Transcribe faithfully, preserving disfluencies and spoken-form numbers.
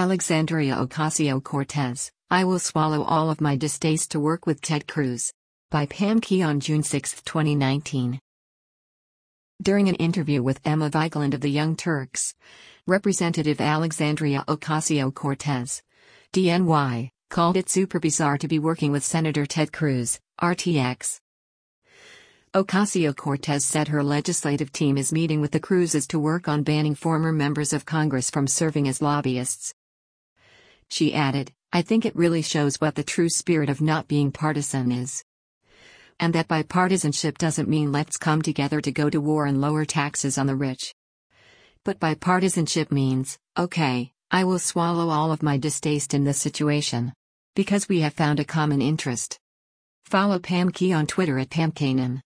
Alexandria Ocasio-Cortez, I will swallow all of my distaste to work with Ted Cruz. By Pam Key on June sixth, twenty nineteen. During an interview with Emma Vigeland of the Young Turks, Representative Alexandria Ocasio-Cortez, D N Y, called it super bizarre to be working with Senator Ted Cruz, R T X. Ocasio-Cortez said her legislative team is meeting with the Cruzes to work on banning former members of Congress from serving as lobbyists. She added, I think it really shows what the true spirit of not being partisan is. And that bipartisanship doesn't mean let's come together to go to war and lower taxes on the rich. But bipartisanship means, okay, I will swallow all of my distaste in this situation. Because we have found a common interest. Follow Pam Key on Twitter at Pam Kanan.